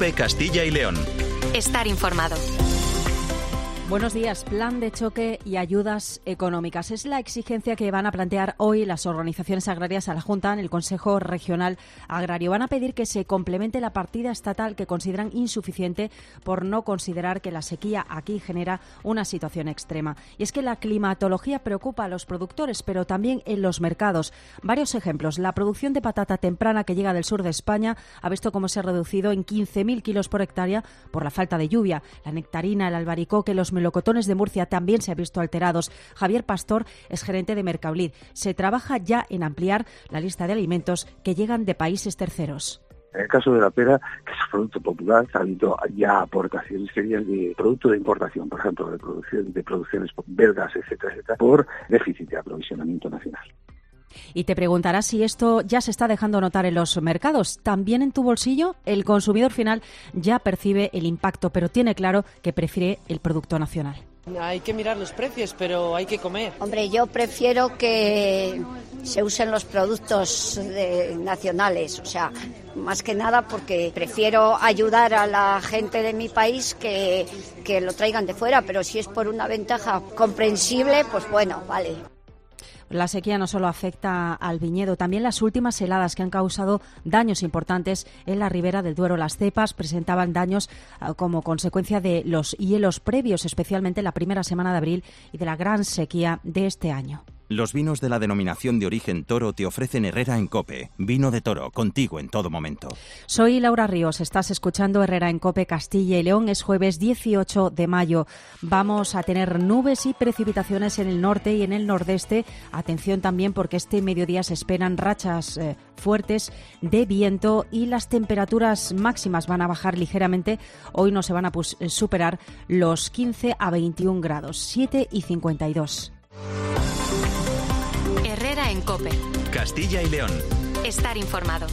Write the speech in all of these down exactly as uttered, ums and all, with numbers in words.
COPE Castilla y León. Estar informado. Buenos días. Plan de choque y ayudas económicas. Es la exigencia que van a plantear hoy las organizaciones agrarias a la Junta en el Consejo Regional Agrario. Van a pedir que se complemente la partida estatal que consideran insuficiente por no considerar que la sequía aquí genera una situación extrema. Y es que la climatología preocupa a los productores, pero también en los mercados. Varios ejemplos. La producción de patata temprana que llega del sur de España ha visto cómo se ha reducido en quince mil kilos por hectárea por la falta de lluvia. La nectarina, el albaricoque, los melocotones de Murcia también se han visto alterados. Javier Pastor es gerente de Mercablid. Se trabaja ya en ampliar la lista de alimentos que llegan de países terceros. En el caso de la pera, que es un producto popular, ha habido ya aportaciones serias de producto de importación, por ejemplo, de producción de producciones belgas, etcétera, etcétera, por déficit de aprovisionamiento nacional. Y te preguntarás si esto ya se está dejando notar en los mercados. ¿También en tu bolsillo? El consumidor final ya percibe el impacto, pero tiene claro que prefiere el producto nacional. Hay que mirar los precios, pero hay que comer. Hombre, yo prefiero que se usen los productos de, nacionales, o sea, más que nada porque prefiero ayudar a la gente de mi país que, que lo traigan de fuera, pero si es por una ventaja comprensible, pues bueno, vale. La sequía no solo afecta al viñedo, también las últimas heladas que han causado daños importantes en la ribera del Duero. Las cepas presentaban daños uh, como consecuencia de los hielos previos, especialmente la primera semana de abril y de la gran sequía de este año. Los vinos de la denominación de origen Toro te ofrecen Herrera en COPE. Vino de Toro, contigo en todo momento. Soy Laura Ríos, estás escuchando Herrera en COPE Castilla y León. Es jueves dieciocho de mayo. Vamos a tener nubes y precipitaciones en el norte y en el nordeste. Atención también porque este mediodía se esperan rachas eh, fuertes de viento y las temperaturas máximas van a bajar ligeramente. Hoy no se van a pues, superar los quince a veintiún grados, siete y cincuenta y dos. Herrera en COPE. Castilla y León. Estar informado.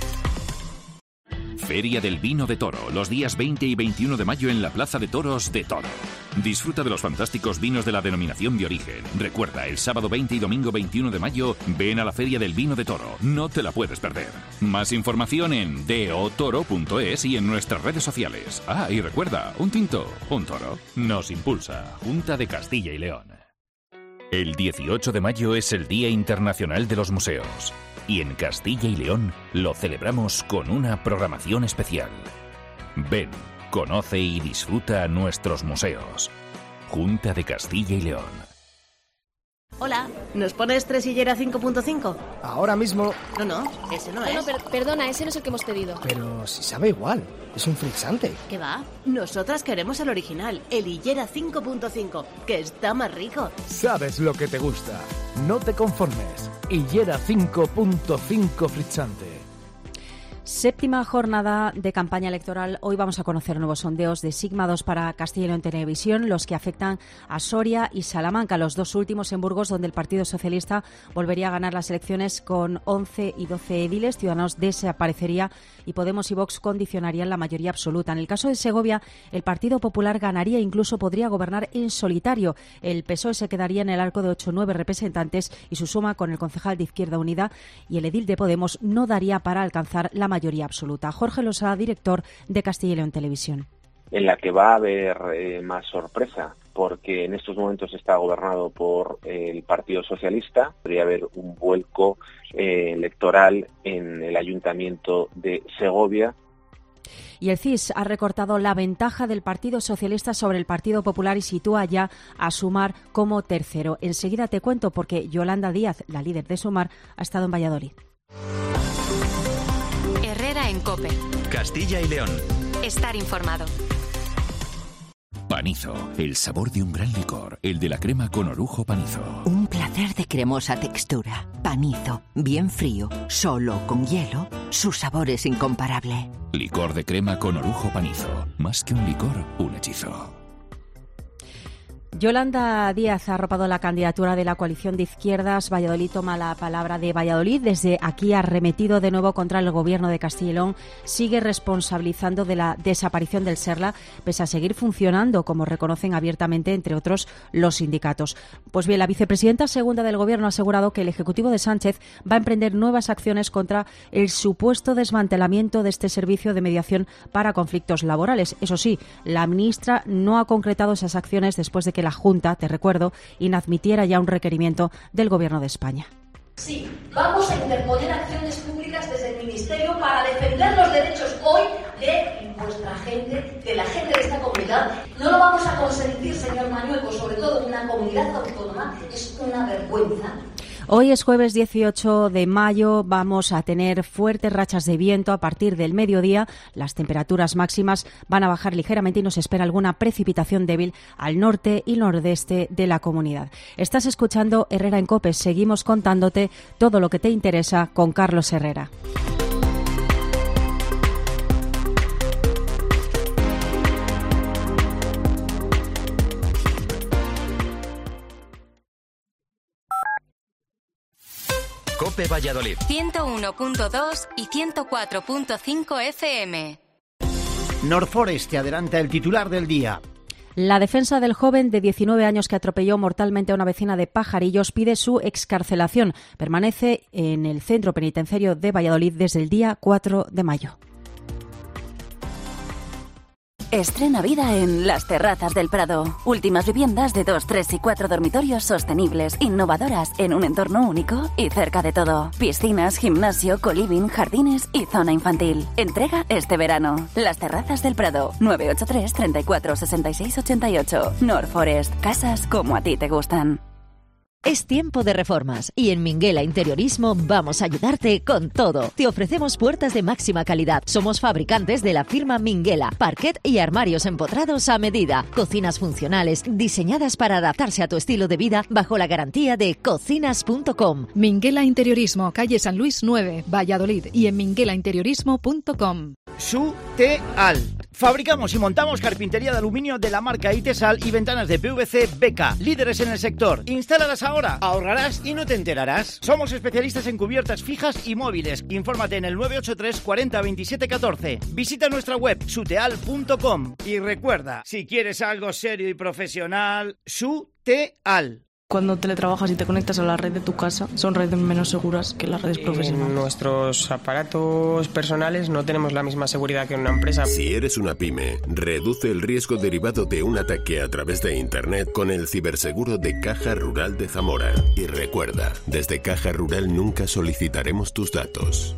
Feria del Vino de Toro, los días veinte y veintiuno de mayo en la Plaza de Toros de Toro. Disfruta de los fantásticos vinos de la denominación de origen. Recuerda, el sábado veinte y domingo veintiuno de mayo, ven a la Feria del Vino de Toro. No te la puedes perder. Más información en dotoro punto es y en nuestras redes sociales. Ah, y recuerda, un tinto, un toro. Nos impulsa Junta de Castilla y León. El dieciocho de mayo es el Día Internacional de los Museos y en Castilla y León lo celebramos con una programación especial. Ven, conoce y disfruta nuestros museos. Junta de Castilla y León. Hola, ¿nos pones tres Hillera cinco punto cinco? Ahora mismo... No, no, ese no, no es. No, per perdona, ese no es el que hemos pedido. Pero si sabe igual, es un frizzante. ¿Qué va? Nosotras queremos el original, el Hillera cinco punto cinco, que está más rico. Sabes lo que te gusta. No te conformes. Hillera cinco punto cinco frizzante. Séptima jornada de campaña electoral. Hoy vamos a conocer nuevos sondeos de Sigma dos para Castilla y León Televisión, los que afectan a Soria y Salamanca, los dos últimos en Burgos, donde el Partido Socialista volvería a ganar las elecciones con once y doce ediles. Ciudadanos desaparecería y Podemos y Vox condicionarían la mayoría absoluta. En el caso de Segovia, el Partido Popular ganaría e incluso podría gobernar en solitario. El P S O E se quedaría en el arco de ocho o nueve representantes y su suma con el concejal de Izquierda Unida y el edil de Podemos no daría para alcanzar la mayoría mayoría absoluta. Jorge Losada, director de Castilla y León Televisión. En la que va a haber eh, más sorpresa, porque en estos momentos está gobernado por eh, el Partido Socialista. Podría haber un vuelco eh, electoral en el Ayuntamiento de Segovia. Y el C I S ha recortado la ventaja del Partido Socialista sobre el Partido Popular y sitúa ya a Sumar como tercero. Enseguida te cuento porque Yolanda Díaz, la líder de Sumar, ha estado en Valladolid. Herrera en COPE. Castilla y León. Estar informado. Panizo, el sabor de un gran licor, el de la crema con orujo Panizo. Un placer de cremosa textura. Panizo, bien frío, solo con hielo, su sabor es incomparable. Licor de crema con orujo Panizo, más que un licor, un hechizo. Yolanda Díaz ha arropado la candidatura de la coalición de izquierdas. Valladolid toma la palabra de Valladolid. Desde aquí ha arremetido de nuevo contra el gobierno de Castilla y León. Sigue responsabilizando de la desaparición del Serla, pese a seguir funcionando, como reconocen abiertamente, entre otros, los sindicatos. Pues bien, la vicepresidenta segunda del gobierno ha asegurado que el Ejecutivo de Sánchez va a emprender nuevas acciones contra el supuesto desmantelamiento de este servicio de mediación para conflictos laborales. Eso sí, la ministra no ha concretado esas acciones después de que la Junta, te recuerdo, inadmitiera ya un requerimiento del Gobierno de España. Sí, vamos a interponer acciones públicas desde el Ministerio para defender los derechos hoy de vuestra gente, de la gente de esta comunidad. No lo vamos a consentir, señor Mañueco, sobre todo en una comunidad autónoma. Es una vergüenza. Hoy es jueves dieciocho de mayo, vamos a tener fuertes rachas de viento a partir del mediodía. Las temperaturas máximas van a bajar ligeramente y nos espera alguna precipitación débil al norte y nordeste de la comunidad. Estás escuchando Herrera en COPE, seguimos contándote todo lo que te interesa con Carlos Herrera. COPE Valladolid. ciento uno punto dos y ciento cuatro punto cinco F M. Norforest te adelanta el titular del día. La defensa del joven de diecinueve años que atropelló mortalmente a una vecina de Pajarillos pide su excarcelación. Permanece en el centro penitenciario de Valladolid desde el día cuatro de mayo. Estrena vida en Las Terrazas del Prado. Últimas viviendas de dos, tres y cuatro dormitorios sostenibles, innovadoras, en un entorno único y cerca de todo. Piscinas, gimnasio, coliving, jardines y zona infantil. Entrega este verano. Las Terrazas del Prado. nueve ocho tres, treinta y cuatro, sesenta y seis, ochenta y ocho. Norforest. Casas como a ti te gustan. Es tiempo de reformas y en Minguela Interiorismo vamos a ayudarte con todo. Te ofrecemos puertas de máxima calidad. Somos fabricantes de la firma Minguela, parquet y armarios empotrados a medida. Cocinas funcionales diseñadas para adaptarse a tu estilo de vida bajo la garantía de cocinas punto com. Minguela Interiorismo, calle San Luis nueve, Valladolid, y en minguela interiorismo punto com. Suteal. Fabricamos y montamos carpintería de aluminio de la marca Itesal y ventanas de P V C Beca, líderes en el sector. Instálalas ahora, ahorrarás y no te enterarás. Somos especialistas en cubiertas fijas y móviles. Infórmate en el nueve ocho tres, cuarenta, veintisiete, catorce. Visita nuestra web suteal punto com y recuerda, si quieres algo serio y profesional, Suteal. Cuando teletrabajas y te conectas a la red de tu casa, son redes menos seguras que las redes profesionales. En nuestros aparatos personales no tenemos la misma seguridad que en una empresa. Si eres una pyme, reduce el riesgo derivado de un ataque a través de Internet con el ciberseguro de Caja Rural de Zamora. Y recuerda, desde Caja Rural nunca solicitaremos tus datos.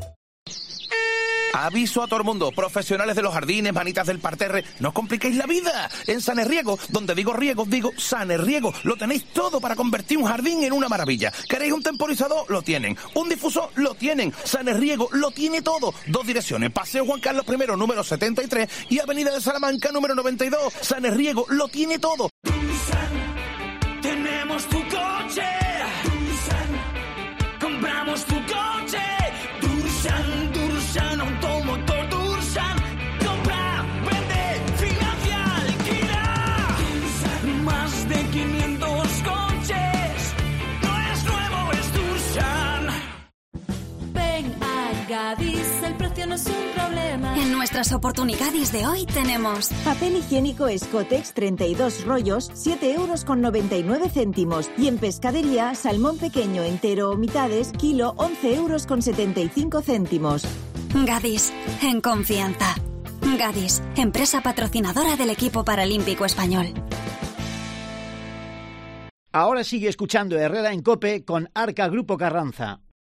Aviso a todo el mundo, profesionales de los jardines, manitas del parterre, no os compliquéis la vida. En Sanerriego, donde digo riego, digo Sanerriego, lo tenéis todo para convertir un jardín en una maravilla. ¿Queréis un temporizador? Lo tienen. ¿Un difusor? Lo tienen. Sanerriego lo tiene todo. Dos direcciones, Paseo Juan Carlos primero, número setenta y tres, y Avenida de Salamanca, número noventa y dos. Sanerriego lo tiene todo. Dursan, tenemos tu coche. Dursan, compramos tu coche. Dursan, Dursan, automotor Dursan. Compra, vende, financia, alquila. Dursan, más de quinientos coches. No es nuevo, es Dursan. Ven a Gadis, el precio no es un problema. En nuestras oportunidades de hoy tenemos papel higiénico Escotex treinta y dos rollos, siete euros con noventa y nueve céntimos. Y en pescadería, salmón pequeño entero o mitades, kilo, once euros con setenta y cinco céntimos. Gadis, en confianza. Gadis, empresa patrocinadora del equipo paralímpico español. Ahora sigue escuchando Herrera en COPE con Arca Grupo Carranza.